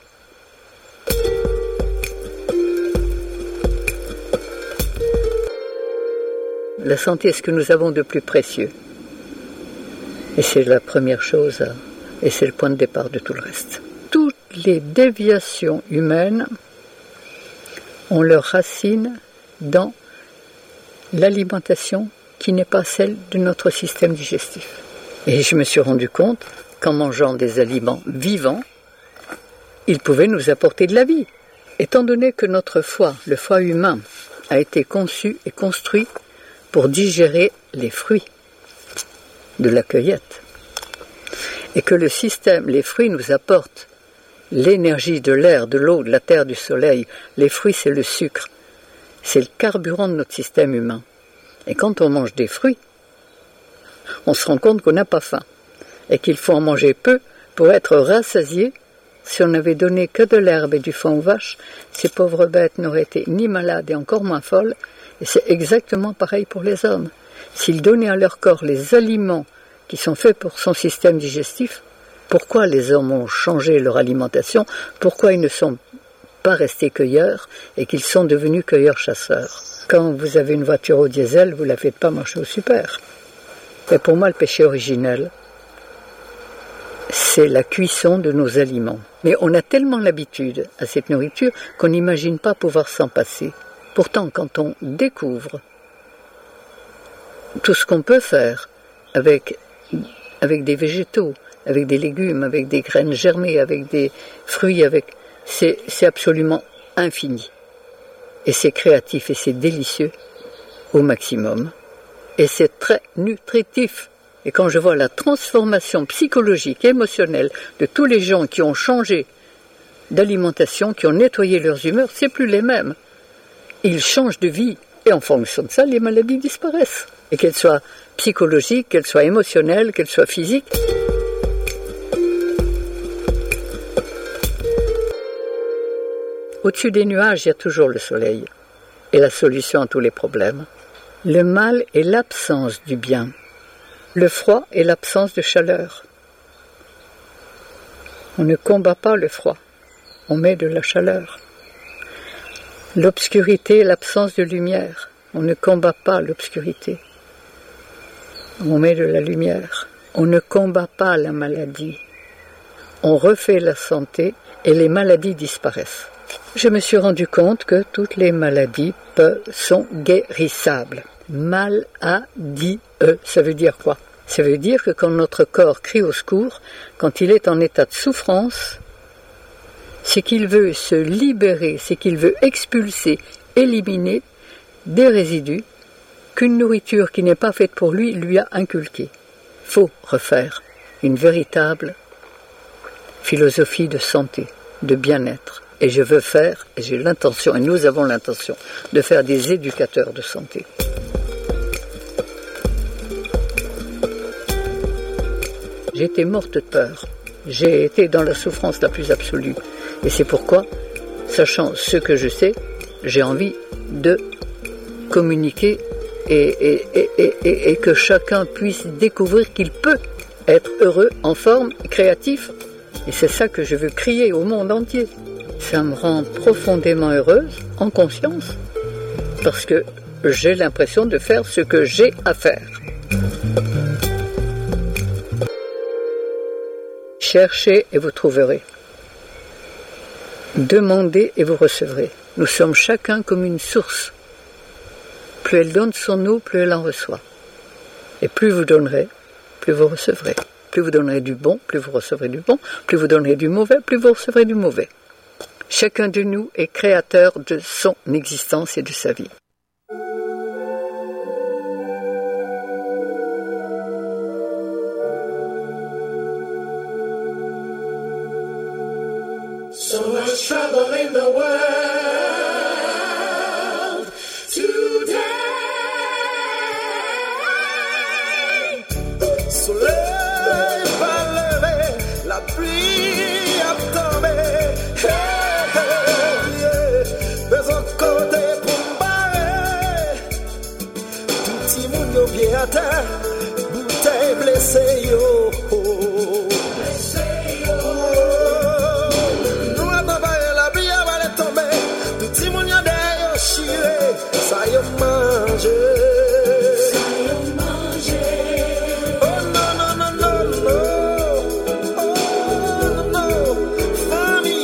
La santé est ce que nous avons de plus précieux. Et c'est la première chose, et c'est le point de départ de tout le reste. Toutes toutes les déviations humaines ont leur racine dans l'alimentation qui n'est pas celle de notre système digestif. Et je me suis rendu compte qu'en mangeant des aliments vivants, ils pouvaient nous apporter de la vie. Étant donné que notre foie, le foie humain, a été conçu et construit pour digérer les fruits de la cueillette, et que le système, les fruits nous apportent l'énergie de l'air, de l'eau, de la terre, du soleil. Les fruits, c'est le sucre. C'est le carburant de notre système humain. Et quand on mange des fruits, on se rend compte qu'on n'a pas faim et qu'il faut en manger peu pour être rassasié. Si on n'avait donné que de l'herbe et du foin aux vaches, ces pauvres bêtes n'auraient été ni malades et encore moins folles. Et c'est exactement pareil pour les hommes. S'ils donnaient à leur corps les aliments qui sont faits pour son système digestif, pourquoi les hommes ont changé leur alimentation? Pourquoi ils ne sont pas restés cueilleurs et qu'ils sont devenus cueilleurs-chasseurs? Quand vous avez une voiture au diesel, vous ne la faites pas marcher au super. Et pour moi, le péché originel, c'est la cuisson de nos aliments. Mais on a tellement l'habitude à cette nourriture qu'on n'imagine pas pouvoir s'en passer. Pourtant, quand on découvre tout ce qu'on peut faire avec, avec des végétaux, avec des légumes, avec des graines germées, avec des fruits, avec c'est, c'est absolument infini. Et c'est créatif et c'est délicieux au maximum. Et c'est très nutritif. Et quand je vois la transformation psychologique, émotionnelle de tous les gens qui ont changé d'alimentation, qui ont nettoyé leurs humeurs, c'est plus les mêmes. Ils changent de vie. Et en fonction de ça, les maladies disparaissent. Et qu'elles soient psychologiques, qu'elles soient émotionnelles, qu'elles soient physiques. Au-dessus des nuages, il y a toujours le soleil. Et la solution à tous les problèmes. Le mal est l'absence du bien. Le froid est l'absence de chaleur. On ne combat pas le froid. On met de la chaleur. L'obscurité est l'absence de lumière. On ne combat pas l'obscurité. On met de la lumière. On ne combat pas la maladie. On refait la santé et les maladies disparaissent. Je me suis rendu compte que toutes les maladies peuvent, sont guérissables. Maladie, ça veut dire quoi? Ça veut dire que quand notre corps crie au secours, quand il est en état de souffrance, c'est qu'il veut se libérer, c'est qu'il veut expulser, éliminer des résidus qu'une nourriture qui n'est pas faite pour lui lui a inculqués. Il faut refaire une véritable philosophie de santé, de bien-être. Et je veux faire, et j'ai l'intention, et nous avons l'intention, de faire des éducateurs de santé. J'étais morte de peur. J'ai été dans la souffrance la plus absolue. Et c'est pourquoi, sachant ce que je sais, j'ai envie de communiquer et, et, et, et, et, et que chacun puisse découvrir qu'il peut être heureux, en forme, créatif. Et c'est ça que je veux crier au monde entier. Ça me rend profondément heureuse, en conscience, parce que j'ai l'impression de faire ce que j'ai à faire. Cherchez et vous trouverez. Demandez et vous recevrez. Nous sommes chacun comme une source. Plus elle donne son eau, plus elle en reçoit. Et plus vous donnerez, plus vous recevrez. Plus vous donnerez du bon, plus vous recevrez du bon. Plus vous donnerez du mauvais, plus vous recevrez du mauvais. Chacun de nous est créateur de son existence et de sa vie. So much trouble in the world today. Soleil va lever, la pluie a tombé. Hey, hey, yeah. Besoin de côté pour m'barrer. Tout petit monde yo pied à terre, bouteille blessée yo. Blessée yo. Ça y est mangé, ça y est mangé. Oh non non non non non, oh non non. Famille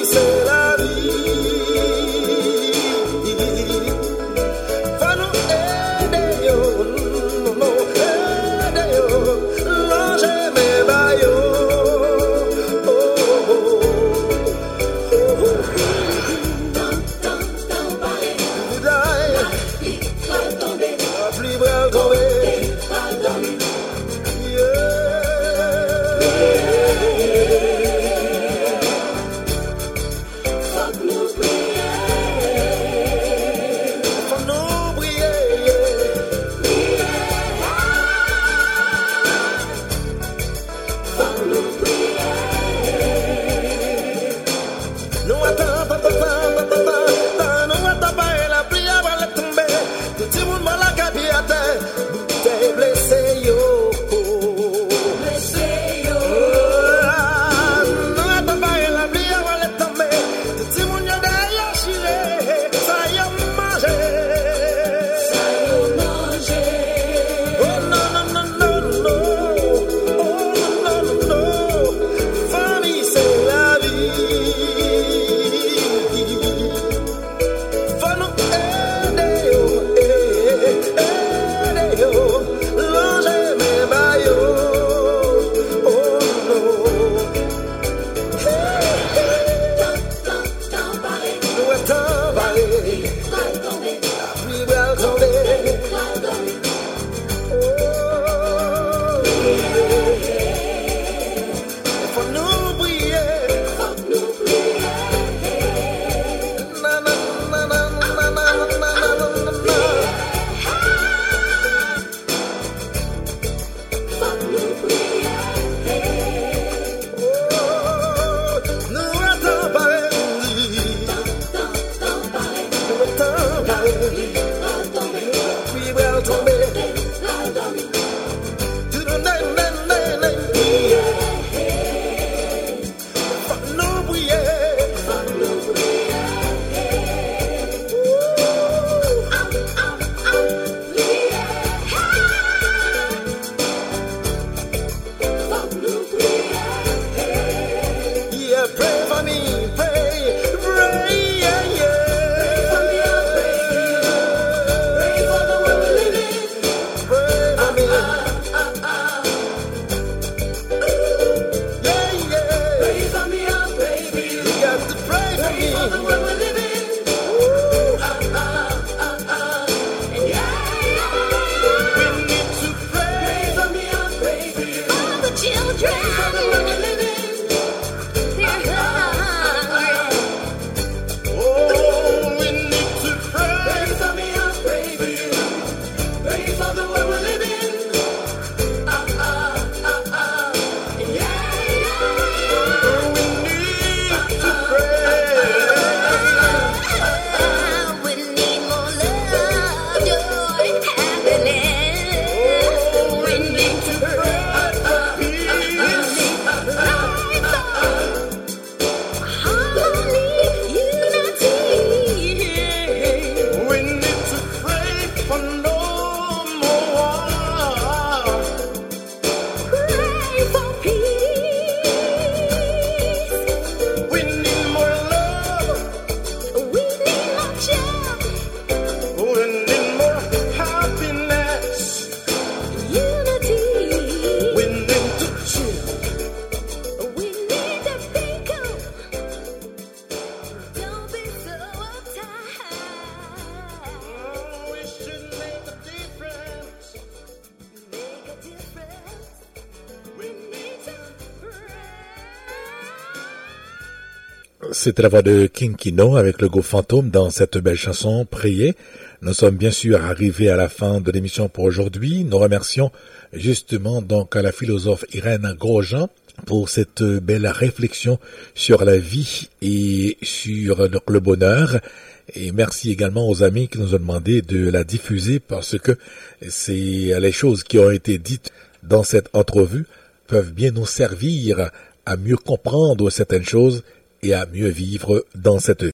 C'était la voix de King Kino avec le groupe Fantôme dans cette belle chanson Prier. Nous sommes bien sûr arrivés à la fin de l'émission pour aujourd'hui. Nous remercions justement donc la philosophe Irène Grosjean pour cette belle réflexion sur la vie et sur le bonheur. Et merci également aux amis qui nous ont demandé de la diffuser parce que c'est les choses qui ont été dites dans cette entrevue peuvent bien nous servir à mieux comprendre certaines choses et à mieux vivre dans cette vie.